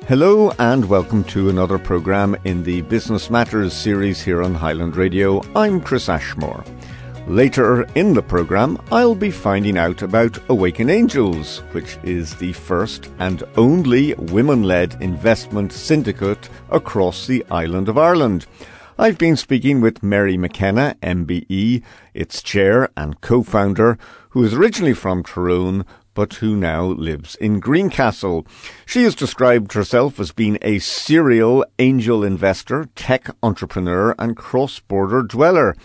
Hello and welcome to another programme in the Business Matters series here on Highland Radio. I'm Chris Ashmore. Later in the programme, I'll be finding out about Awaken Angels, which is the first and only women-led investment syndicate across the island of Ireland. I've been speaking with Mary McKenna, MBE, its chair and co-founder, who is originally from Tyrone, but who now lives in Greencastle. She has described herself as being a serial angel investor, tech entrepreneur and cross-border dweller.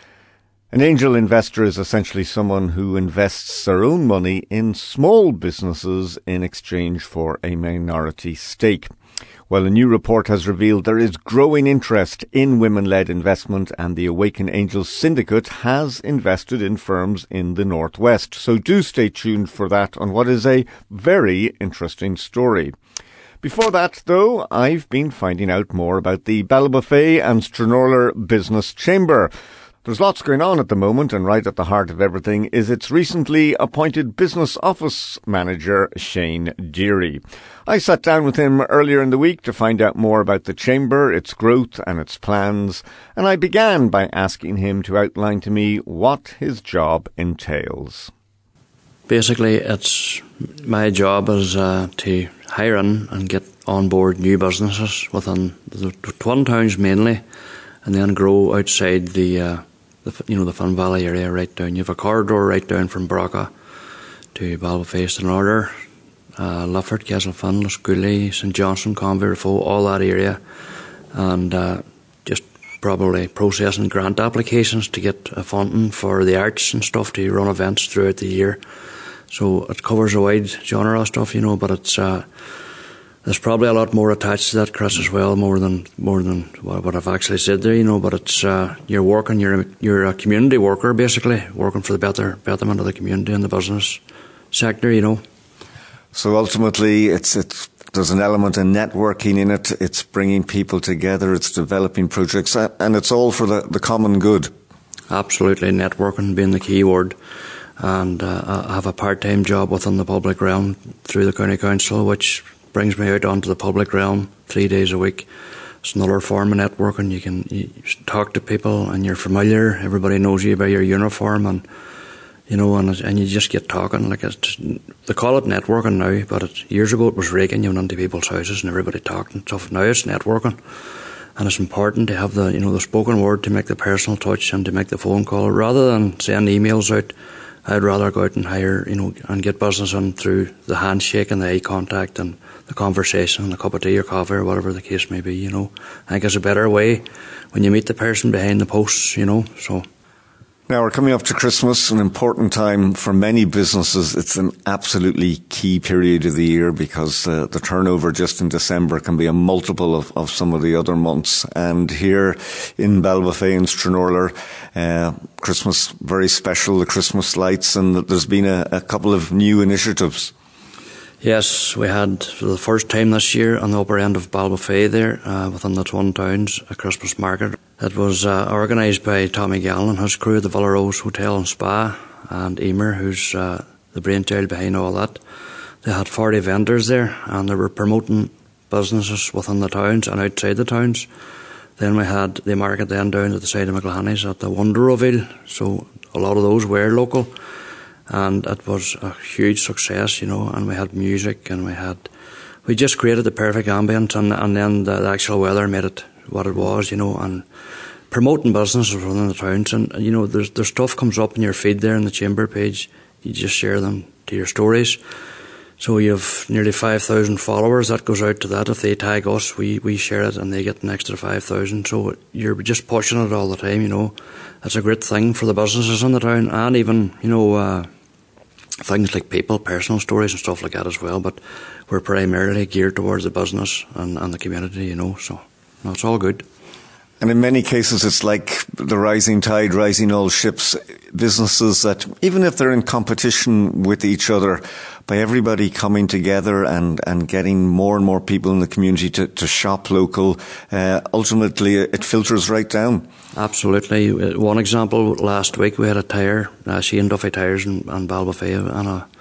An angel investor is essentially someone who invests their own money in small businesses in exchange for a minority stake. Well, a new report has revealed there is growing interest in women-led investment, and the Awaken Angels Syndicate has invested in firms in the Northwest. So do stay tuned for that on what is a very interesting story. Before that, though, I've been finding out more about the Ballybofey and Stranorlar Business Chamber. There's lots going on at the moment, and right at the heart of everything is its recently appointed business office manager, Shane Deary. I sat down with him earlier in the week to find out more about the chamber, its growth and its plans, and I began by asking him to outline to me what his job entails. Basically, it's my job is to hire in and get on board new businesses within the Twin Towns mainly, and then grow outside the Finn Valley area right down. You have a corridor right down from Brocka to Ballybofey, Stranorlar, Lifford, Castlefin, Lascooley, St Johnstone, Convert, all that area, and just probably processing grant applications to get funding for the arts and stuff to run events throughout the year. So it covers a wide genre of stuff, but it's there's probably a lot more attached to that, Chris, as well, more than what I've actually said there, but it's you're working, you're a community worker, basically, working for the betterment of the community and the business sector, So ultimately, there's an element of networking in it, it's bringing people together, it's developing projects, and it's all for the common good. Absolutely, networking being the key word. And I have a part-time job within the public realm through the County Council, which brings me out onto the public realm 3 days a week. It's another form of networking. You talk to people and you're familiar. Everybody knows you by your uniform, and and you just get talking. They call it networking now, but years ago it was raking. You went into people's houses and everybody talked and stuff. Now it's networking, and it's important to have the spoken word, to make the personal touch and to make the phone call rather than send emails out. I'd rather go out and hire, and get business in through the handshake and the eye contact and the conversation and a cup of tea or coffee or whatever the case may be, I think it's a better way when you meet the person behind the posts, so. Now, we're coming up to Christmas, an important time for many businesses. It's an absolutely key period of the year because the turnover just in December can be a multiple of some of the other months. And here in Ballybofey and Stranorlar, Christmas very special, the Christmas lights, and there's been a couple of new initiatives. Yes, we had for the first time this year on the upper end of Ballybofey there, within the Twin Towns, a Christmas market. It was organised by Tommy Gallen and his crew at the Villa Rose Hotel and Spa, and Emer, who's the brainchild behind all that. They had 40 vendors there, and they were promoting businesses within the towns and outside the towns. Then we had the market then down at the side of McLanny's at the Wonder Reveal, so a lot of those were local. And it was a huge success, and we had music and we just created the perfect ambience, and then the actual weather made it what it was, and promoting businesses within the towns. And, there's stuff comes up in your feed there in the chamber page. You just share them to your stories. So you have nearly 5,000 followers. That goes out to that. If they tag us, we share it and they get an extra 5,000. So you're just pushing it all the time, It's a great thing for the businesses in the town, and even, things like people, personal stories and stuff like that as well. But we're primarily geared towards the business and the community, so it's all good. And in many cases, it's like the rising tide, rising all ships. Businesses that, even if they're in competition with each other, by everybody coming together and getting more and more people in the community to shop local, ultimately it filters right down. Absolutely. One example, last week we had a tyre, Shane Duffy Tyres in Ballybofey, and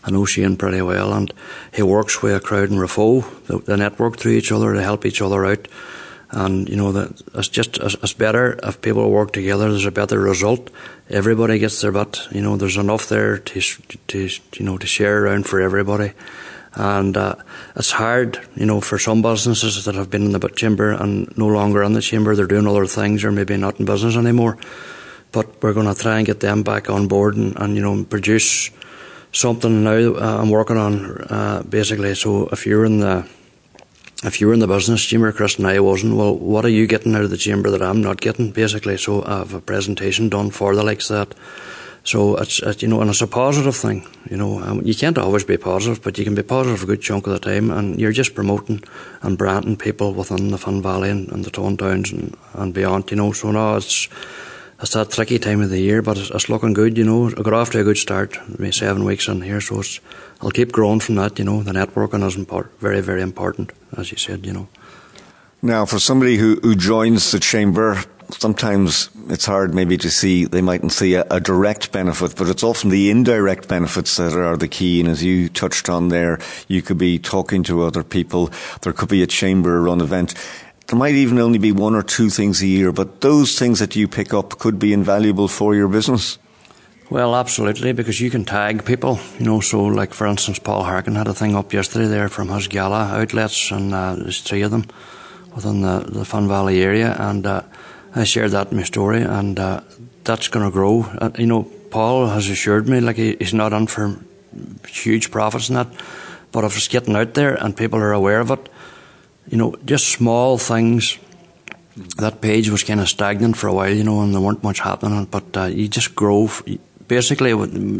I know Shane pretty well, and he works with a crowd in Rafo. They network through each other, they help each other out. And, that it's better if people work together. There's a better result. Everybody gets their bit. There's enough there to share around for everybody. And it's hard, for some businesses that have been in the chamber and no longer in the chamber. They're doing other things or maybe not in business anymore. But we're going to try and get them back on board and produce something now. I'm working on basically. So if you're in the business chamber, Chris, and I wasn't, well, what are you getting out of the chamber that I'm not getting, basically? So I have a presentation done for the likes of that. So it's and it's a positive thing, You can't always be positive, but you can be positive a good chunk of the time, and you're just promoting and branding people within the Finn Valley and the Tuan Towns and beyond, So now it's that tricky time of the year, but it's looking good, I got off to a good start, maybe 7 weeks in here, so I'll keep growing from that, The networking is very, very important, as you said, Now, for somebody who joins the chamber, sometimes it's hard maybe to see, they mightn't see a direct benefit, but it's often the indirect benefits that are the key. And as you touched on there, you could be talking to other people. There could be a chamber-run event. There might even only be 1 or 2 things a year, but those things that you pick up could be invaluable for your business. Well, absolutely, because you can tag people, so like, for instance, Paul Harkin had a thing up yesterday there from his gala outlets, and there's 3 of them within the Finn Valley area, and I shared that in my story, and that's going to grow. Paul has assured me, like, he's not in for huge profits in that, but if it's getting out there and people are aware of it, just small things. That page was kind of stagnant for a while, and there weren't much happening, but you just grow. Basically,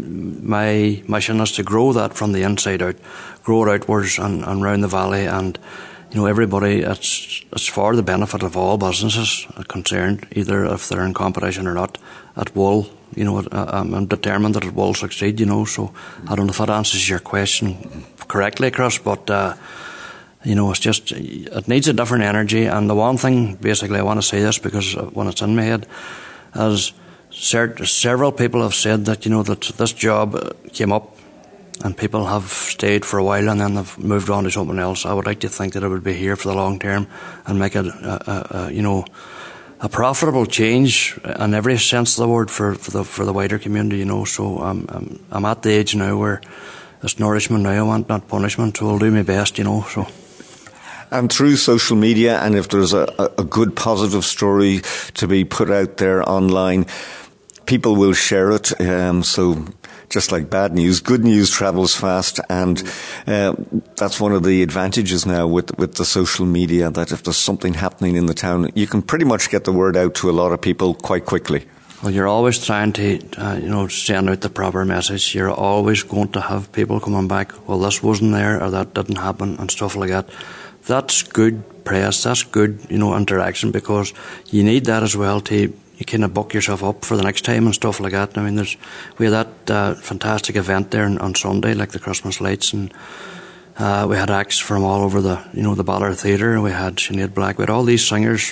my mission is to grow that from the inside out, grow it outwards and around the valley, and everybody. It's for the benefit of all businesses concerned, either if they're in competition or not. It will, I'm determined that it will succeed. So I don't know if that answers your question correctly, Chris, but it's just, it needs a different energy. And the one thing, basically, I want to say this because when it's in my head, is several people have said that, that this job came up and people have stayed for a while and then they've moved on to something else. I would like to think that it would be here for the long term and make it, a profitable change in every sense of the word for the wider community, So I'm at the age now where it's nourishment now I want, not punishment. So I'll do my best, So. And through social media, and if there's a good positive story to be put out there online, people will share it. So just like bad news, good news travels fast, and that's one of the advantages now with the social media, that if there's something happening in the town, you can pretty much get the word out to a lot of people quite quickly. Well, you're always trying to, send out the proper message. You're always going to have people coming back, well, this wasn't there, or that didn't happen, and stuff like that. That's good press, that's good, interaction, because you need that as well to, you kind of buck yourself up for the next time and stuff like that. I mean, we had that fantastic event there on Sunday, like the Christmas lights, and we had acts from all over the Ballard Theatre. We had Sinead Black, we had all these singers,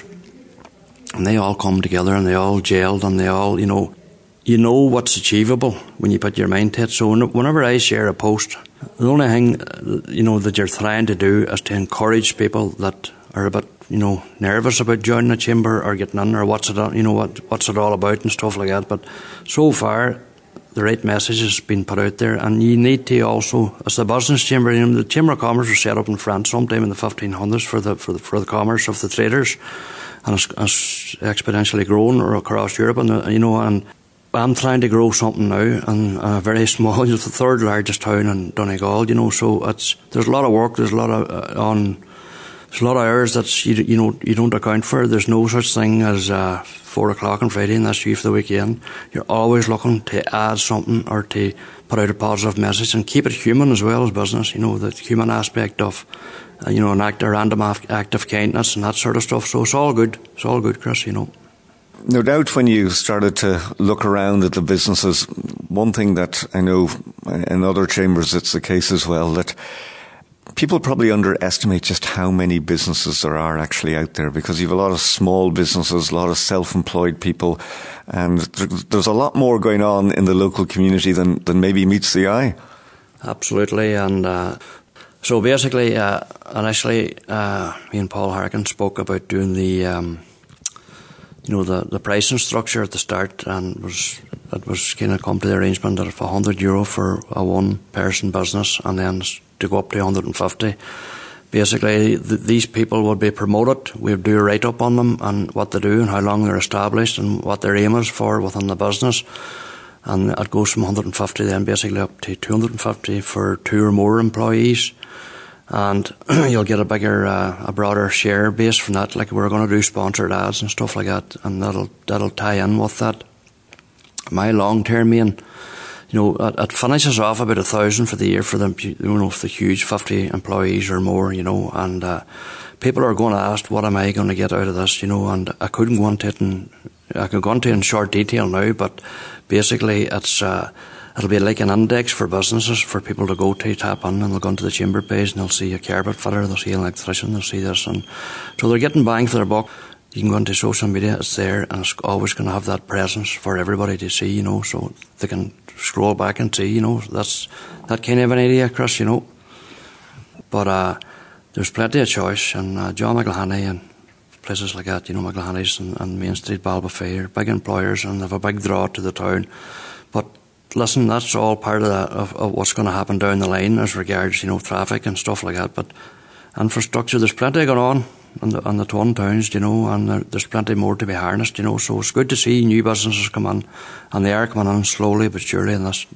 and they all come together and they all gelled, and they all, you know what's achievable when you put your mind to it. So whenever I share a post, the only thing, that you're trying to do is to encourage people that are a bit, nervous about joining the chamber or getting in, or what's it all about and stuff like that. But so far, the right message has been put out there, and you need to also, as the business chamber, the Chamber of Commerce was set up in France sometime in the 1500s for the commerce of the traders, and it's exponentially grown across Europe, and I'm trying to grow something now, and a very small, it's the 3rd largest town in Donegal, so there's a lot of work, there's a lot of hours that you don't account for. There's no such thing as 4 o'clock on Friday and that's you for the weekend. You're always looking to add something or to put out a positive message and keep it human as well as business, the human aspect of, a random act of kindness and that sort of stuff. So it's all good, Chris, No doubt when you started to look around at the businesses, one thing that I know in other chambers it's the case as well, that people probably underestimate just how many businesses there are actually out there, because you have a lot of small businesses, a lot of self-employed people, and there's a lot more going on in the local community than maybe meets the eye. absolutely. And so basically, initially, me and Paul Harkin spoke about doing the pricing structure at the start, and it was kind of come to the arrangement of €100 for a one-person business, and then to go up to 150. Basically, these people would be promoted. We'd do a write-up on them and what they do and how long they're established and what their aim is for within the business. And it goes from 150 then basically up to 250 for 2 or more employees. And you'll get a broader share base from that. Like, we're going to do sponsored ads and stuff like that, and that'll tie in with that. My long-term aim, it finishes off about 1,000 for the year for them, the huge 50 employees or more, and people are going to ask, what am I going to get out of this, and I couldn't go into it, and I could go into it in short detail now, but basically it'll be like an index for businesses for people to go to, tap in, and they'll go into the chamber page and they'll see a carpet fitter, they'll see an electrician, they'll see this, and so they're getting bang for their buck. You can go into social media, it's there, and it's always going to have that presence for everybody to see, so they can scroll back and see, that's that kind of an idea, Chris, But there's plenty of choice, and John McElhaney and places like that, McElhaney's and Main Street, Ballybofey are big employers, and they have a big draw to the town. But listen, that's all part of what's going to happen down the line as regards, traffic and stuff like that. But infrastructure, there's plenty going on in the twin towns, and there's plenty more to be harnessed, so it's good to see new businesses come in, and they are coming in slowly but surely, and that's,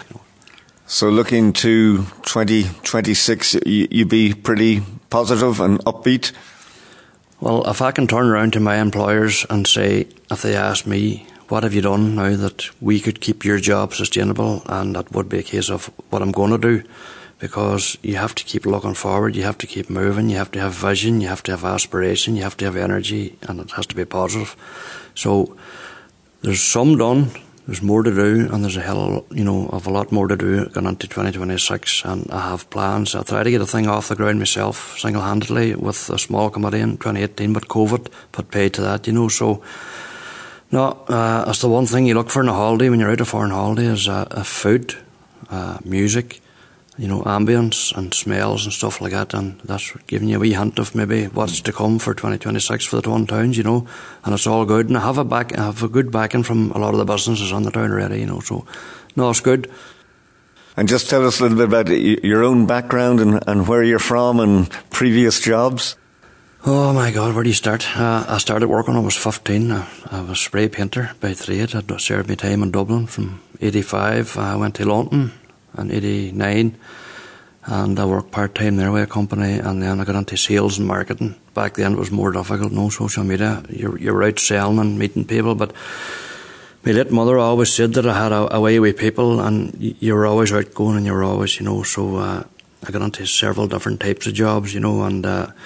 So looking to 2026, you be pretty positive and upbeat? Well, if I can turn around to my employers and say, if they ask me, what have you done now that we could keep your job sustainable, and that would be a case of what I'm going to do. Because you have to keep looking forward, you have to keep moving, you have to have vision, you have to have aspiration, you have to have energy, and it has to be positive. So there's some done, there's more to do, and there's a hell of a lot more to do going into 2026, and I have plans. I tried to get a thing off the ground myself, single-handedly, with a small committee in 2018, but COVID put paid to that, so no, that's the one thing you look for in a holiday when you're out of foreign holiday is food, music, ambience and smells and stuff like that, and that's giving you a wee hint of maybe what's to come for 2026 for the twin towns, and it's all good. And I have a good backing from a lot of the businesses on the town already, so no, it's good. And just tell us a little bit about your own background and where you're from and previous jobs. Oh my God, where do you start? I started working when I was 15. I was a spray painter by trade. I served my time in Dublin from 85. I went to London in 89, and I worked part-time there with a company, and then I got into sales and marketing. Back then it was more difficult, no social media. You're out selling and meeting people, but my late mother always said that I had a way with people, and you were always outgoing and you were always, so I got into several different types of jobs, and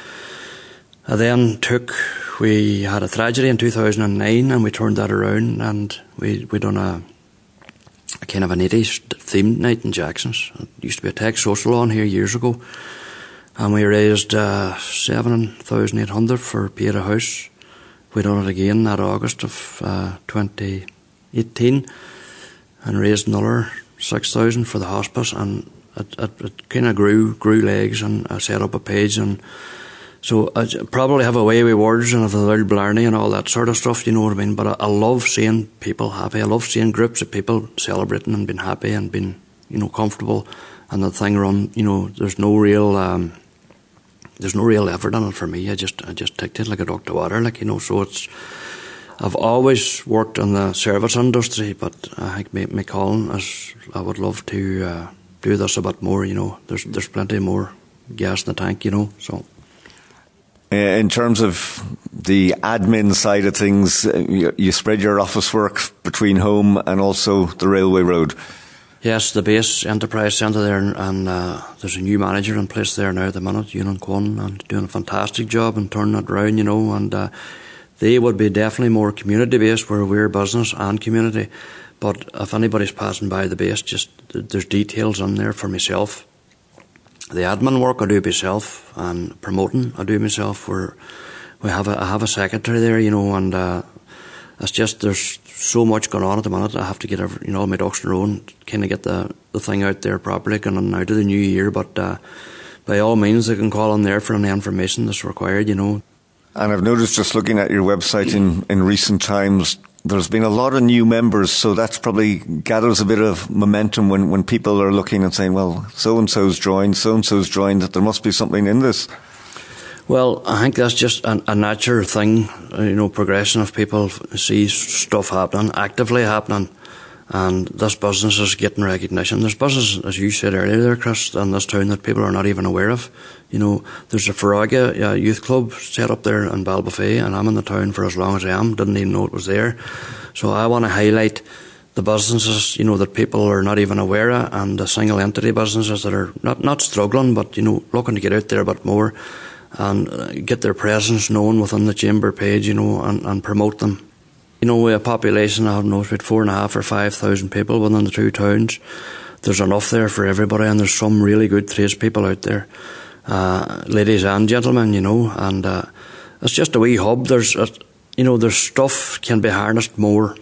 I then we had a tragedy in 2009, and we turned that around, and we done a kind of an 80s themed night in Jackson's. It used to be a tech social on here years ago, and we raised 7,800 for Pieta House. We done it again that August of 2018, and raised another 6,000 for the hospice, and it kind of grew legs, and I set up a page, and so I probably have a way with words and have a little blarney and all that sort of stuff, you know what I mean? But I love seeing people happy. I love seeing groups of people celebrating and being happy and being, comfortable, and the thing run. There's no real effort in it for me. I just take it like a duck to water, So I've always worked in the service industry, but I think my calling is I would love to do this a bit more. There's plenty more gas in the tank. So. In terms of the admin side of things, you spread your office work between home and also the railway road. Yes, the base enterprise centre there, and there's a new manager in place there now at the minute, Ewan Quinn, and doing a fantastic job and turning it around, and they would be definitely more community based, where we're business and community. But if anybody's passing by the base, there's details in there for myself. The admin work I do myself, and promoting I do myself. I have a secretary there, and it's just there's so much going on at the minute. I have to get all my ducks in a row and kind of get the thing out there properly going out of the new year. But by all means, they can call in there for any information that's required, And I've noticed, just looking at your website in recent times, there's been a lot of new members, so that's probably gathers a bit of momentum when people are looking and saying, well, so-and-so's joined, that there must be something in this. Well, I think that's just a natural thing, progression of people see stuff actively happening, and this business is getting recognition. There's business, as you said earlier there, Chris, in this town that people are not even aware of. There's a Farraga youth club set up there in Ballybofey, and I'm in the town for as long as I am, didn't even know it was there. So I want to highlight the businesses, that people are not even aware of, and the single entity businesses that are not struggling, but, looking to get out there a bit more and get their presence known within the chamber page, and promote them. With a population, I don't know, about 4,500 or 5,000 people within the two towns. There's enough there for everybody, and there's some really good tradespeople out there, ladies and gentlemen, and it's just a wee hub. There's stuff can be harnessed more,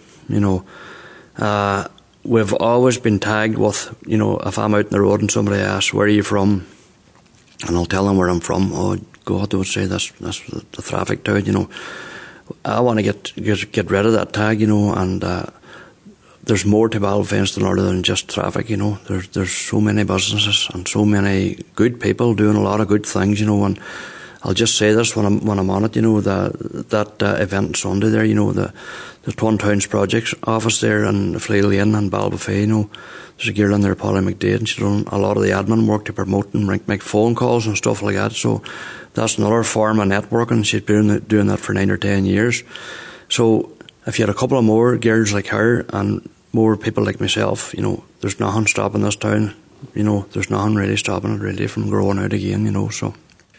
We've always been tagged with, if I'm out in the road and somebody asks, where are you from? And I'll tell them where I'm from. Oh, God, they would say that's the traffic town, I want to get rid of that tag, and there's more to Ballybofey than just traffic, There's so many businesses and so many good people doing a lot of good things, and I'll just say this when I'm on it, that event on Sunday there, the Twin Towns Projects office there in Fleet Lane and Ballybofey, there's a girl in there, Polly McDade, and she's done a lot of the admin work to promote and make phone calls and stuff like that. So that's another form of networking. She's been doing that for 9 or 10 years. So if you had a couple of more girls like her and more people like myself, there's nothing stopping this town. There's nothing really stopping it really from growing out again, so.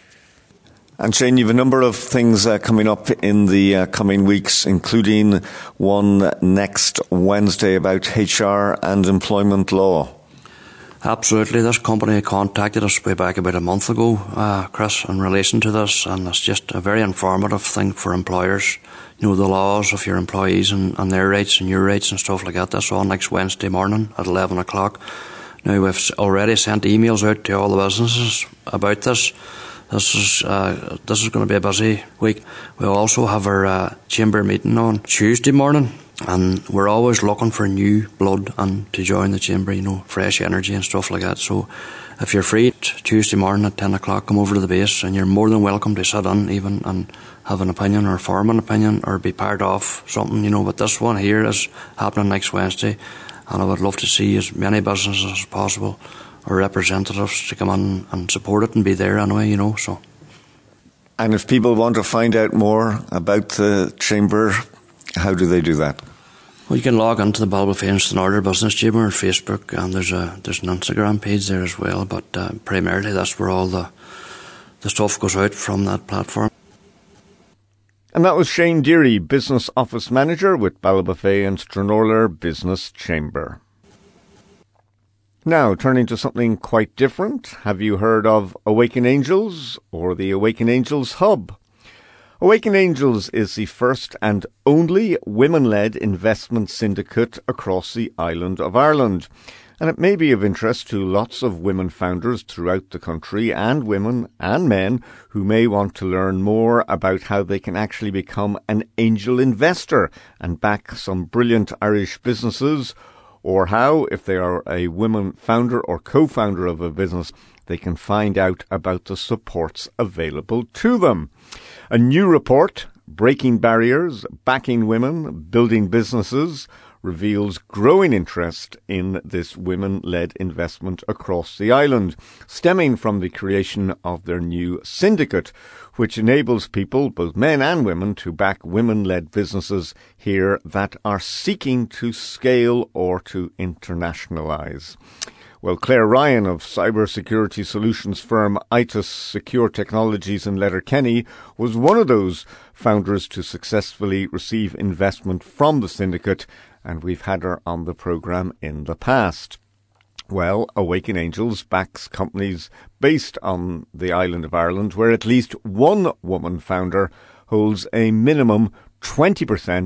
And Shane, you have a number of things coming up in the coming weeks, including one next Wednesday about HR and employment law. Absolutely. This company contacted us way back about a month ago, Chris, in relation to this, and it's just a very informative thing for employers. The laws of your employees and their rights and your rights and stuff like that. That's all next Wednesday morning at 11 o'clock. Now, we've already sent emails out to all the businesses about this. This is going to be a busy week. We'll also have our chamber meeting on Tuesday morning, and we're always looking for new blood and to join the chamber, fresh energy and stuff like that. So if you're free Tuesday morning at 10 o'clock, come over to the base, and you're more than welcome to sit in even and have an opinion or form an opinion or be part of something, But this one here is happening next Wednesday, and I would love to see as many businesses as possible or representatives to come in and support it and be there anyway, so. And if people want to find out more about the chamber, how do they do that? Well, you can log into the Ballybofey and Order Business Chamber on Facebook, and there's an Instagram page there as well, but primarily that's where all the stuff goes out from that platform. And that was Shane Deary, Business Office Manager with Ballybofey and Stranorlar Business Chamber. Now, turning to something quite different, have you heard of Awaken Angels or the Awaken Angels Hub? Awaken Angels is the first and only women-led investment syndicate across the island of Ireland. And it may be of interest to lots of women founders throughout the country, and women and men who may want to learn more about how they can actually become an angel investor and back some brilliant Irish businesses, or how, if they are a women founder or co-founder of a business, they can find out about the supports available to them. A new report, Breaking Barriers, Backing Women, Building Businesses, reveals growing interest in this women-led investment across the island, stemming from the creation of their new syndicate, which enables people, both men and women, to back women-led businesses here that are seeking to scale or to internationalise. Well, Claire Ryan of cybersecurity solutions firm ITIS Secure Technologies in Letterkenny was one of those founders to successfully receive investment from the syndicate, and we've had her on the programme in the past. Well, Awaken Angels backs companies based on the island of Ireland where at least one woman founder holds a minimum 20%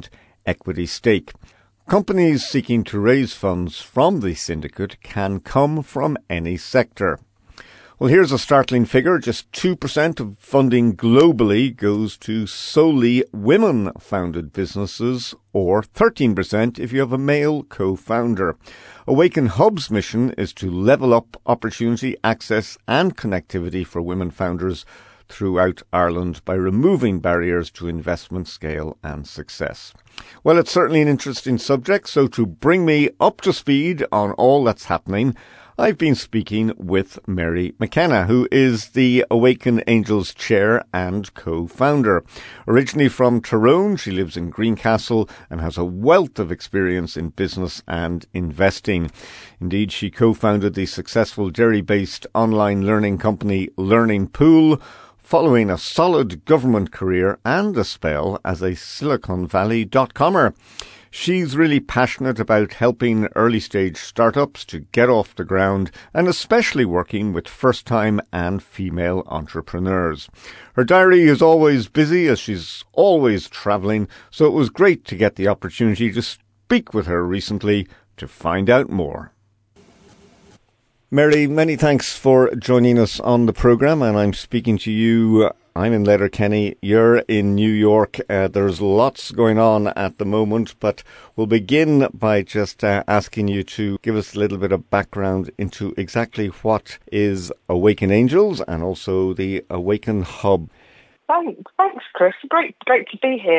equity stake. Companies seeking to raise funds from the syndicate can come from any sector. Well, here's a startling figure. Just 2% of funding globally goes to solely women-founded businesses, or 13% if you have a male co-founder. Awaken Hub's mission is to level up opportunity, access and connectivity for women founders throughout Ireland by removing barriers to investment, scale and success. Well, it's certainly an interesting subject, so to bring me up to speed on all that's happening, I've been speaking with Mary McKenna, who is the Awaken Angels chair and co-founder. Originally from Tyrone, she lives in Greencastle and has a wealth of experience in business and investing. Indeed, she co-founded the successful Derry-based online learning company Learning Pool, following a solid government career and a spell as a Silicon Valley .comer. She's really passionate about helping early-stage startups to get off the ground and especially working with first-time and female entrepreneurs. Her diary is always busy as she's always travelling, so it was great to get the opportunity to speak with her recently to find out more. Mary, many thanks for joining us on the programme, and I'm speaking to you. I'm in Letterkenny, you're in New York. There's lots going on at the moment, but we'll begin by just asking you to give us a little bit of background into exactly what is Awaken Angels and also the Awaken Hub. Thanks, Chris. Great to be here.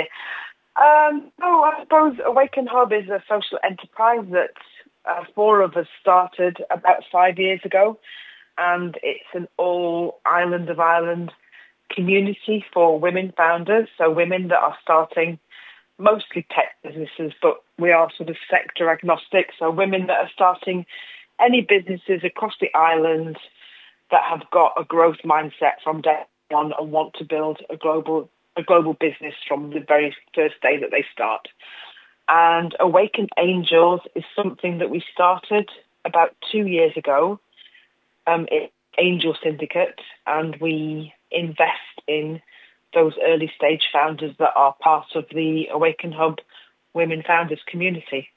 I suppose Awaken Hub is a social enterprise that four of us started about 5 years ago, and it's an all-island of Ireland community for women founders, so women that are starting mostly tech businesses, but we are sort of sector agnostic, so women that are starting any businesses across the island that have got a growth mindset from day one and want to build a global business from the very first day that they start. And Awaken Angels is something that we started about 2 years ago. It's Angel Syndicate, and we invest in those early stage founders that are part of the Awaken Hub Women Founders community.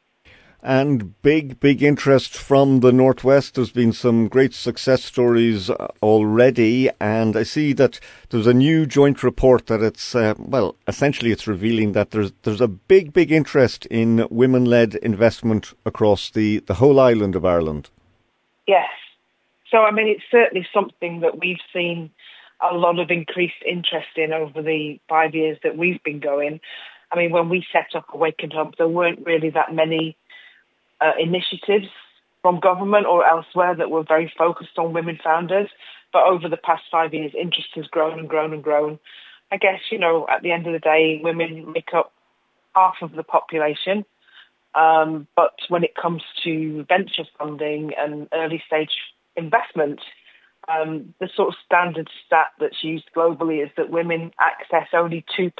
And big interest from the Northwest. There's been some great success stories already, and I see that there's a new joint report that it's, essentially it's revealing that there's a big interest in women-led investment across the whole island of Ireland. Yes. So, I mean, it's certainly something that we've seen a lot of increased interest in over the 5 years that we've been going. I mean, when we set up Awaken Hub, there weren't really that many initiatives from government or elsewhere that were very focused on women founders. But over the past 5 years, interest has grown and grown and grown. I guess, at the end of the day, women make up half of the population. But when it comes to venture funding and early stage investment, the sort of standard stat that's used globally is that women access only 2%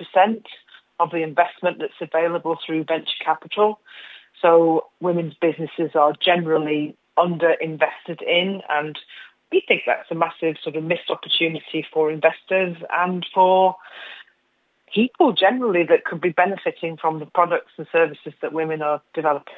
of the investment that's available through venture capital. So women's businesses are generally under-invested in, and we think that's a massive sort of missed opportunity for investors and for people generally that could be benefiting from the products and services that women are developing.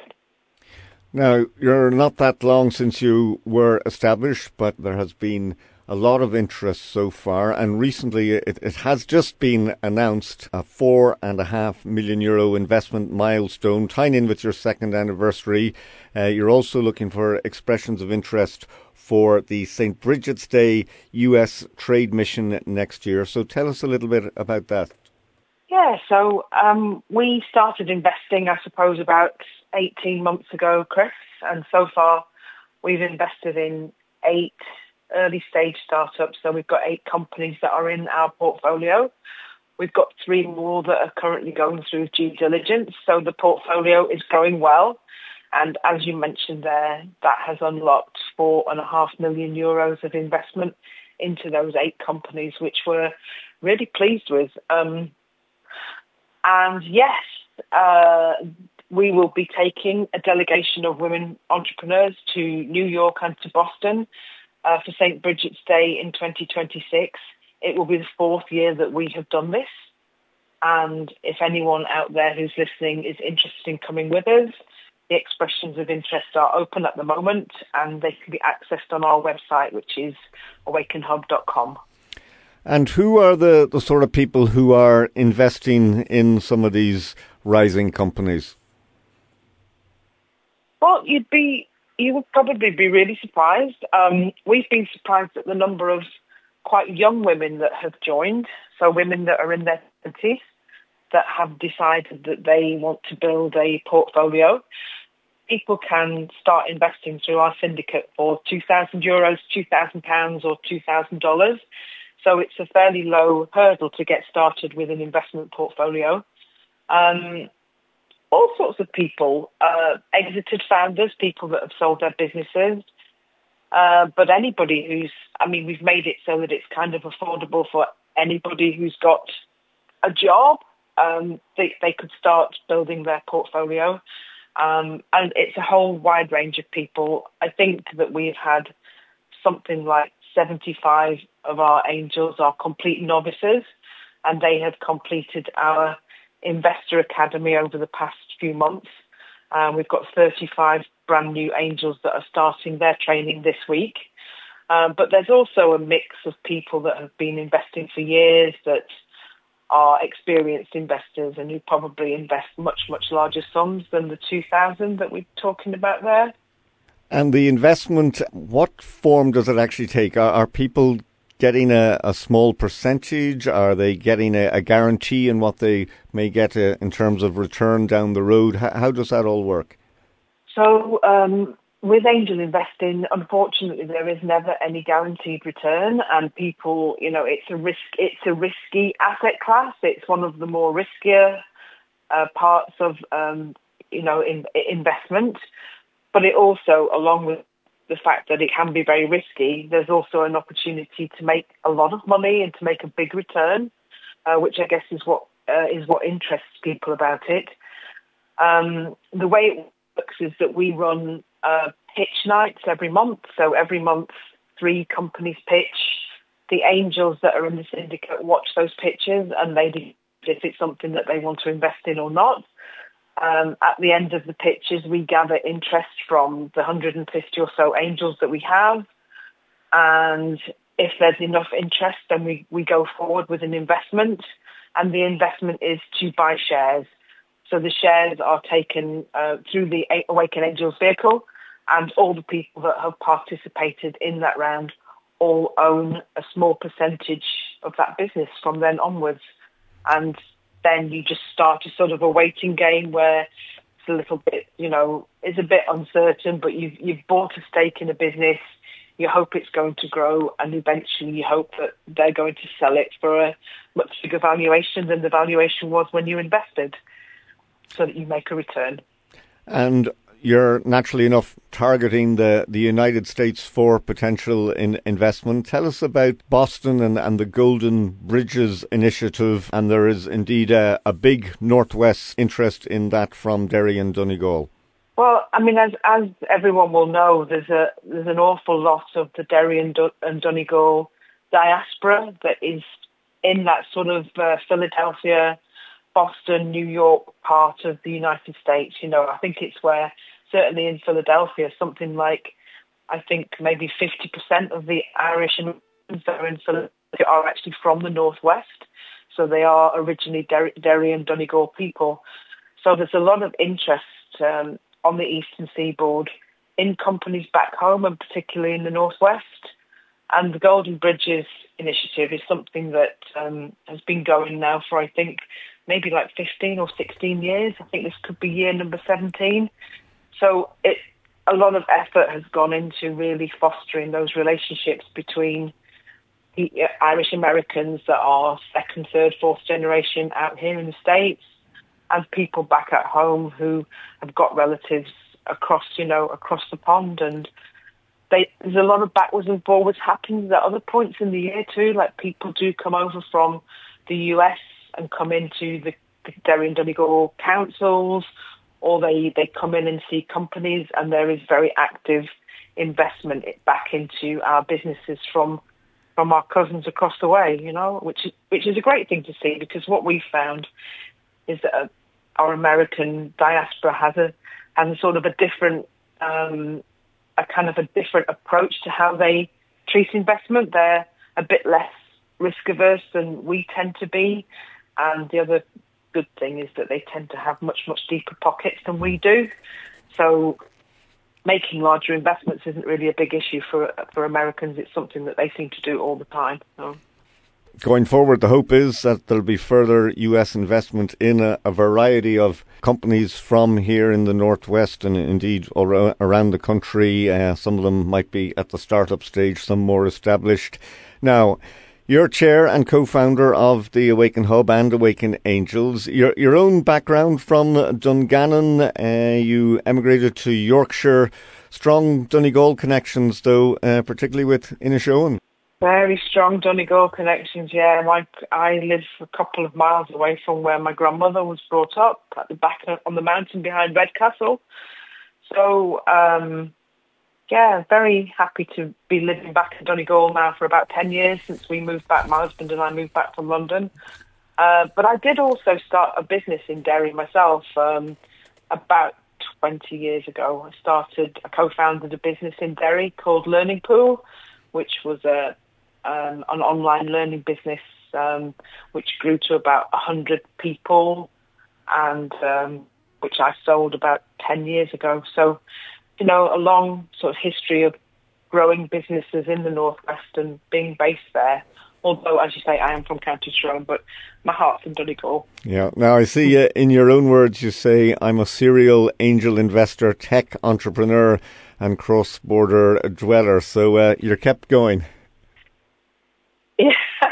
Now, you're not that long since you were established, but there has been a lot of interest so far, and recently it has just been announced a €4.5 million investment milestone tying in with your second anniversary. You're also looking for expressions of interest for the St. Bridget's Day US trade mission next year. So tell us a little bit about that. Yeah, so we started investing, I suppose, about 18 months ago, Chris, and so far we've invested in 8 early stage startups. So we've got 8 companies that are in our portfolio. We've got 3 more that are currently going through due diligence. So the portfolio is going well. And as you mentioned there, that has unlocked €4.5 million of investment into those 8 companies, which we're really pleased with. And yes, we will be taking a delegation of women entrepreneurs to New York and to Boston for St. Bridget's Day in 2026. It will be the 4th year that we have done this. And if anyone out there who's listening is interested in coming with us, the expressions of interest are open at the moment, and they can be accessed on our website, which is awakenhub.com. And who are the sort of people who are investing in some of these rising companies? Well, you would probably be really surprised. We've been surprised at the number of quite young women that have joined, so women that are in their 20s that have decided that they want to build a portfolio. People can start investing through our syndicate for €2,000, £2,000 or $2,000. So it's a fairly low hurdle to get started with an investment portfolio. All sorts of people, exited founders, people that have sold their businesses, but anybody we've made it so that it's kind of affordable for anybody who's got a job. They could start building their portfolio. And it's a whole wide range of people. I think that we've had something like 75 of our angels are complete novices, and they have completed our Investor Academy over the past few months. We've got 35 brand new angels that are starting their training this week. But there's also a mix of people that have been investing for years, that are experienced investors and who probably invest much, much larger sums than the 2,000 that we're talking about there. And the investment, what form does it actually take? Are people getting a small percentage? Are they getting a guarantee in what they may get in terms of return down the road? How does that all work? So with angel investing, unfortunately, there is never any guaranteed return, and people, it's a risky asset class. It's one of the more riskier parts of, investment. But it also, along with the fact that it can be very risky, there's also an opportunity to make a lot of money and to make a big return, which I guess is what interests people about it. The way it works is that we run pitch nights every month. So every month, 3 companies pitch. The angels that are in the syndicate watch those pitches, and they decide if it's something that they want to invest in or not. At the end of the pitches, we gather interest from the 150 or so angels that we have. And if there's enough interest, then we go forward with an investment. And the investment is to buy shares. So the shares are taken through the Awaken Angels vehicle, and all the people that have participated in that round all own a small percentage of that business from then onwards. And then you just start a sort of a waiting game where it's a little bit, it's a bit uncertain, but you've bought a stake in a business, you hope it's going to grow, and eventually you hope that they're going to sell it for a much bigger valuation than the valuation was when you invested, so that you make a return. And you're naturally enough targeting the United States for potential investment. Tell us about Boston and the Golden Bridges initiative. And there is indeed a big Northwest interest in that from Derry and Donegal. Well, as everyone will know, there's an awful lot of the Derry and Donegal diaspora that is in that sort of Philadelphia, Boston, New York part of the United States. I think it's where, certainly in Philadelphia, something like, I think maybe 50% of the Irish Americans that are in Philadelphia are actually from the Northwest. So they are originally Derry and Donegal people. So there's a lot of interest on the Eastern Seaboard in companies back home, and particularly in the Northwest. And the Golden Bridges initiative is something that has been going now for, I think, maybe like 15 or 16 years. I think this could be year number 17. So a lot of effort has gone into really fostering those relationships between the Irish Americans that are second, third, fourth generation out here in the States, and people back at home who have got relatives across the pond. And there's a lot of backwards and forwards happening at other points in the year too. Like, people do come over from the US and come into the Derry and Donegal councils, or they come in and see companies, and there is very active investment back into our businesses from from our cousins across the way, which is a great thing to see, because what we found is that our American diaspora has a sort of a different, a kind of a different approach to how they treat investment. They're a bit less risk averse than we tend to be, and the other good thing is that they tend to have much deeper pockets than we do. So making larger investments isn't really a big issue for Americans. It's something that they seem to do all the time. So. Going forward, the hope is that there'll be further US investment in a variety of companies from here in the Northwest and indeed around the country. Some of them might be at the startup stage, some more established. Now, you're chair and co-founder of the Awaken Hub and Awaken Angels. Your own background from Dungannon, you emigrated to Yorkshire. Strong Donegal connections, though, particularly with Inishowen. Very strong Donegal connections, yeah. I live a couple of miles away from where my grandmother was brought up, at the back on the mountain behind Redcastle. So, very happy to be living back in Donegal now for about 10 years since we moved back. My husband and I moved back from London. But I did also start a business in Derry myself about 20 years ago. I co-founded a business in Derry called Learning Pool, which was an online learning business which grew to about 100 people, and which I sold about 10 years ago. So, a long sort of history of growing businesses in the Northwest and being based there. Although, as you say, I am from County Tyrone, but my heart's in Donegal. Yeah. Now, I see in your own words, you say, I'm a serial angel investor, tech entrepreneur, and cross-border dweller. So you're kept going. Yeah.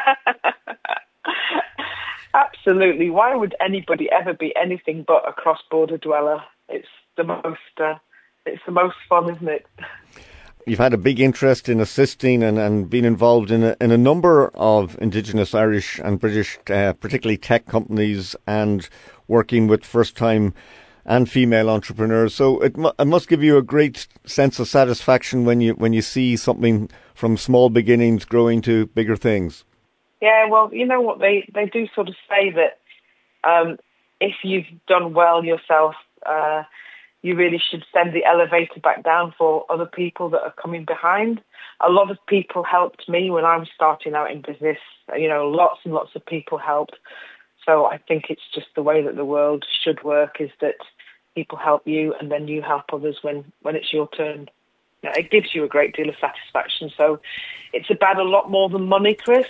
Absolutely. Why would anybody ever be anything but a cross-border dweller? It's the most fun, isn't it? You've had a big interest in assisting and been involved in a number of Indigenous, Irish and British, particularly tech companies, and working with first-time and female entrepreneurs. So it must give you a great sense of satisfaction when you see something from small beginnings growing to bigger things. Yeah, well, you know what, they do sort of say that if you've done well yourself, you really should send the elevator back down for other people that are coming behind. A lot of people helped me when I was starting out in business. Lots and lots of people helped. So I think it's just the way that the world should work, is that people help you and then you help others when it's your turn. It gives you a great deal of satisfaction. So it's about a lot more than money, Chris.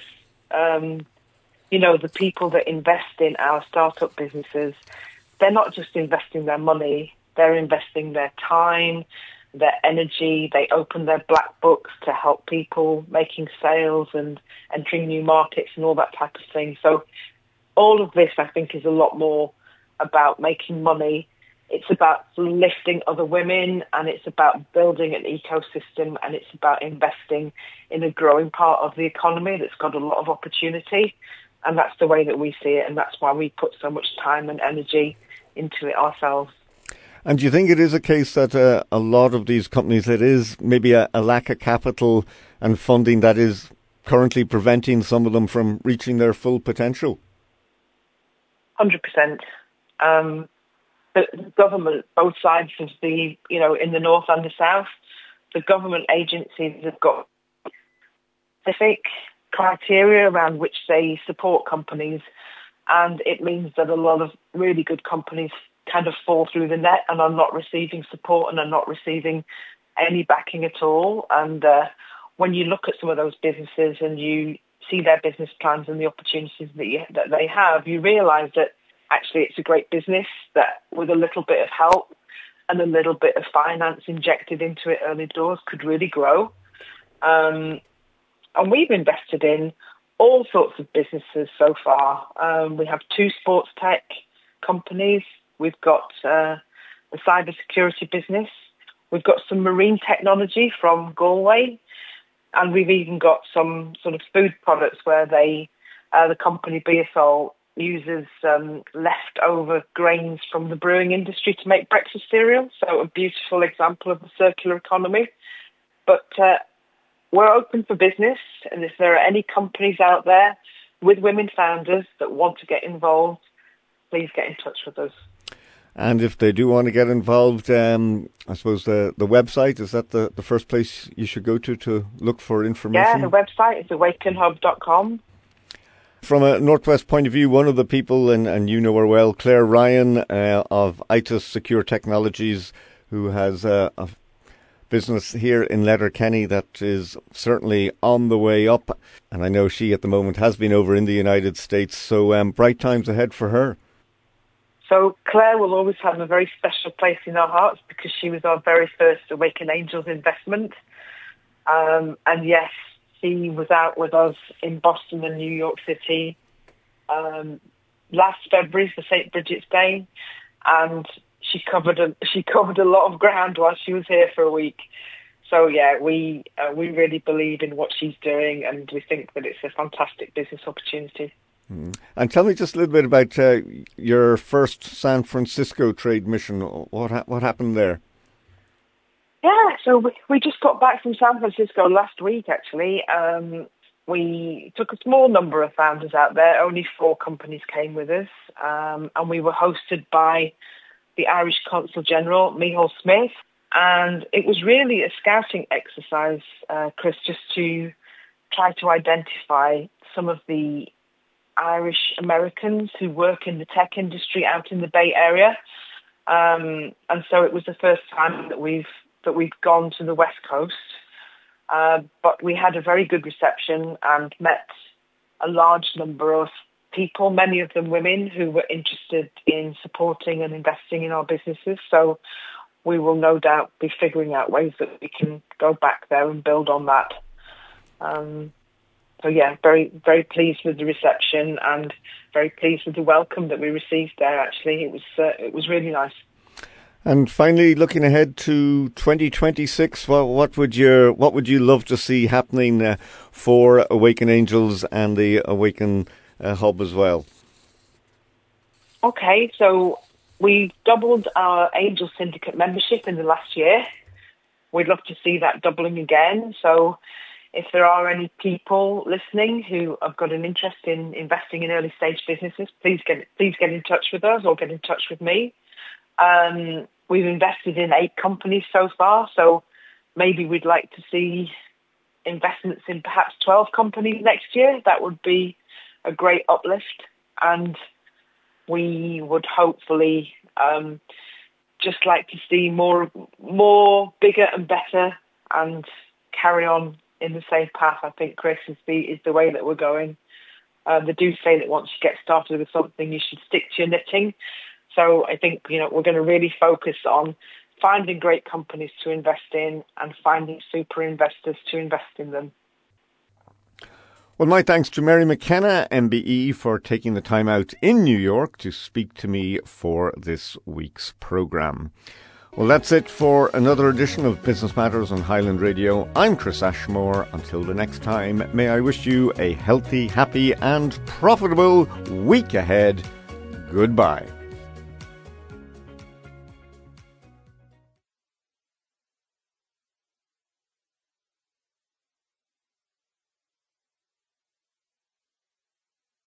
The people that invest in our startup businesses, they're not just investing their money, they're investing their time, their energy. They open their black books to help people making sales and entering new markets and all that type of thing. So all of this, I think, is a lot more about making money. It's about lifting other women, and it's about building an ecosystem, and it's about investing in a growing part of the economy that's got a lot of opportunity. And that's the way that we see it, and that's why we put so much time and energy into it ourselves. And do you think it is a case that a lot of these companies, it is maybe a lack of capital and funding that is currently preventing some of them from reaching their full potential? 100%. The government, both sides of the, in the north and the south, the government agencies have got specific criteria around which they support companies, and it means that a lot of really good companies kind of fall through the net and are not receiving support and are not receiving any backing at all. And when you look at some of those businesses and you see their business plans and the opportunities that they have, you realise that actually it's a great business that with a little bit of help and a little bit of finance injected into it early doors could really grow. And we've invested in all sorts of businesses so far. We have 2 sports tech companies. We've got a cybersecurity business. We've got some marine technology from Galway. And we've even got some sort of food products where the company BSL uses leftover grains from the brewing industry to make breakfast cereal. So a beautiful example of the circular economy. But we're open for business, and if there are any companies out there with women founders that want to get involved, please get in touch with us. And if they do want to get involved, I suppose the website, is that the first place you should go to look for information? Yeah, the website is awakenhub.com. From a Northwest point of view, one of the people, and you know her well, Claire Ryan of ITIS Secure Technologies, who has a business here in Letterkenny that is certainly on the way up. And I know she at the moment has been over in the United States, so bright times ahead for her. So Claire will always have a very special place in our hearts because she was our very first Awaken Angels investment. And yes, she was out with us in Boston and New York City last February for St. Bridget's Day, and she covered a lot of ground while she was here for a week. So yeah, we really believe in what she's doing, and we think that it's a fantastic business opportunity. And tell me just a little bit about your first San Francisco trade mission. What happened there? Yeah, so we just got back from San Francisco last week, actually. We took a small number of founders out there. Only 4 companies came with us. And we were hosted by the Irish Consul General, Micheál Smith. And it was really a scouting exercise, Chris, just to try to identify some of the Irish Americans who work in the tech industry out in the Bay Area. And so it was the first time that we've gone to the West Coast. But we had a very good reception and met a large number of people, many of them women, who were interested in supporting and investing in our businesses. So we will no doubt be figuring out ways that we can go back there and build on that. So yeah, very, very pleased with the reception and very pleased with the welcome that we received there. Actually, it was really nice. And finally, looking ahead to 2026, what would you love to see happening for Awaken Angels and the Awaken Hub as well? Okay, so we doubled our Angel Syndicate membership in the last year. We'd love to see that doubling again. So if there are any people listening who have got an interest in investing in early stage businesses, please get in touch with us or get in touch with me. We've invested in 8 companies so far, so maybe we'd like to see investments in perhaps 12 companies next year. That would be a great uplift, and we would hopefully just like to see more bigger and better, and carry on in the same path. I think, Chris, is the way that we're going. They do say that once you get started with something, you should stick to your knitting. So I think, we're going to really focus on finding great companies to invest in and finding super investors to invest in them. Well, my thanks to Mary McKenna, MBE, for taking the time out in New York to speak to me for this week's programme. Well, that's it for another edition of Business Matters on Highland Radio. I'm Chris Ashmore. Until the next time, may I wish you a healthy, happy and profitable week ahead. Goodbye.